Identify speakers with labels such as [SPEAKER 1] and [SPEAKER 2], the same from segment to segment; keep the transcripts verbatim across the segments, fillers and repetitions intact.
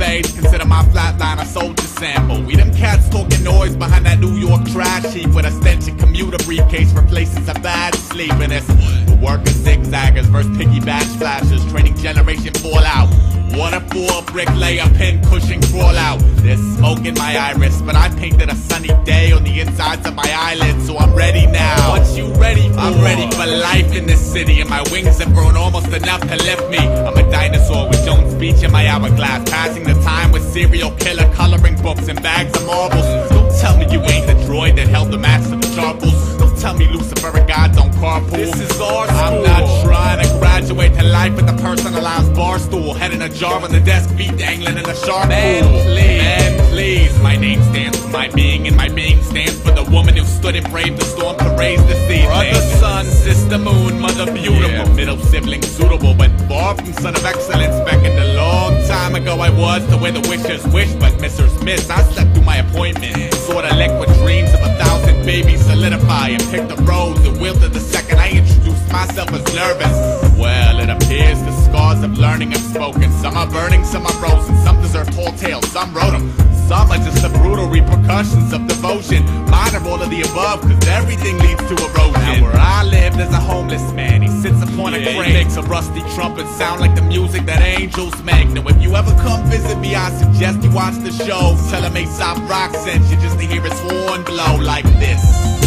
[SPEAKER 1] grades. Consider my flatline a soldier sample. We them cats talking noise behind that New York trash heap, with a stench and commuter briefcase replaces a bad sleep. And it's the workers zigzaggers versus piggyback flashers, training generation fallout. Waterfall, bricklayer, pin cushion crawl out. There's smoke in my iris, but I painted a sunny day on the insides of my eyelids, so I'm ready now. What you ready for? I'm ready for life in this city, and my wings have grown almost enough to lift me. I'm a dinosaur with Jones Beach in my hourglass, passing the time with serial killer coloring books and bags of marbles. Don't tell me you ain't the droid that held the master of the charcoals. Don't tell me Lucifer and God don't carpool. This is our school. I'm not trying to graduate to life with a personalized bar stool, head in a jar on the desk, feet dangling in a shark man, pool. Please, man, please. My name stands for my being, and my being stands for the woman who stood and braved the storm to raise the seed. Brother, son, sister, moon, mother, beautiful. Yeah. Middle sibling, suitable, but far from son of excellence. Back in the long time ago, I was the way the wishers wish, but missers miss. I slept through my appointment, saw the liquid dreams of a thousand babies solidify, and picked the rose and wilted the second I introduced myself as nervous. Well, it appears the scars of learning have spoken. Some are burning, some are frozen, some deserve tall tales, some wrote them. Some are just the brutal repercussions of devotion. Mine are all of the above, cause everything leads to erosion. Now where I live, there's a homeless man. He sits upon yeah, a crane, makes a rusty trumpet sound like the music that angels make. Now if you ever come visit me, I suggest you watch the show. Tell him Aesop Rock sent you just to hear his horn blow like this.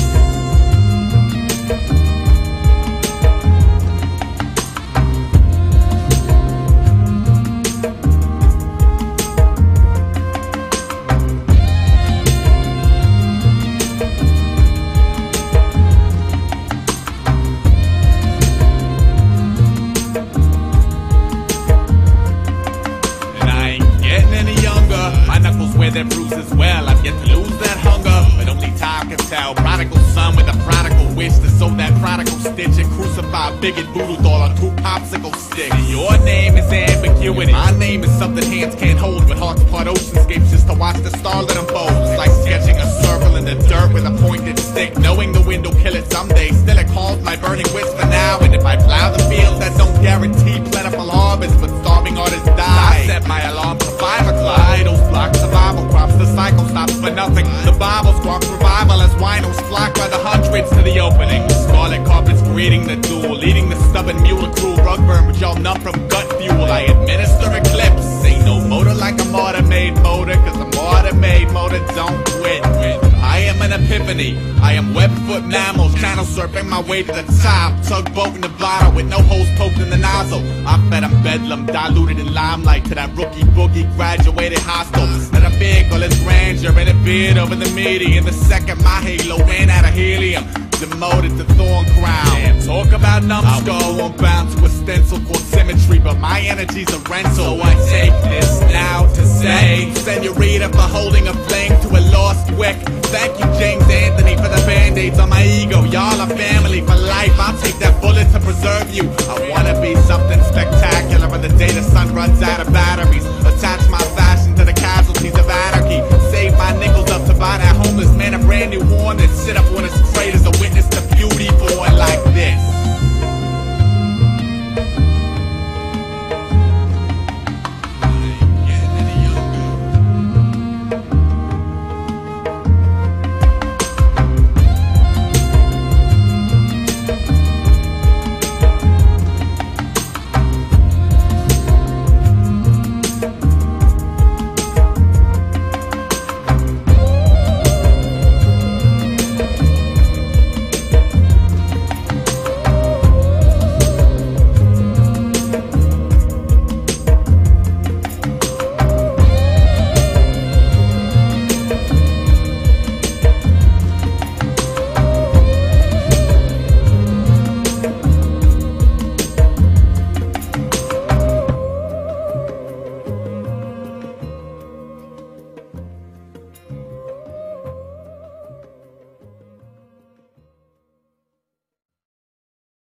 [SPEAKER 1] Where their bruises well, I've yet to lose that hunger, but only time can tell. Prodigal son with a prodigal wish to sew that prodigal stitch and crucify a bigot voodoo doll on two popsicle sticks. And your name is ambiguity, my name is something hands can't hold, with hearts part oceanscapes just to watch the starlit unfold. It's like sketching a circle in the dirt with a pointed stick, knowing the wind will kill it someday. Still it calls my burning wish for now, and if I plow the field, that don't guarantee plentiful harvest, but starving artists die. I set my alarm for five o'clock. Idols block survival crops, the cycle stops for nothing. The Bible squawks revival as winos flock by the hundreds to the opening. Scarlet carpets greeting the duel, leading the stubborn mule to cruel rug burn, but y'all numb from gut fuel. I administer eclipse, ain't no motor like a martyr-made motor, cause a martyr-made motor don't quit. I am an epiphany, I am web-foot mammals, channel surfing my way to the top, tugboat in the bottle with no holes poked in the nozzle. I fed them bedlam, diluted in limelight to that rookie boogie graduated hostile. And a vehicle is grandeur and it veered over the median. The second my halo ran out of helium, demoted to thorn crown. Damn, talk about numbskull, I'm bound to a stencil called symmetry, but my energy's a rental. So I take this now to say, senorita, for holding a flame to a lost wick. Thank you, James Anthony, for the band-aids on my ego. Y'all are family for life, I'll take that bullet to preserve you. I wanna be something spectacular on the day the sun runs out of batteries.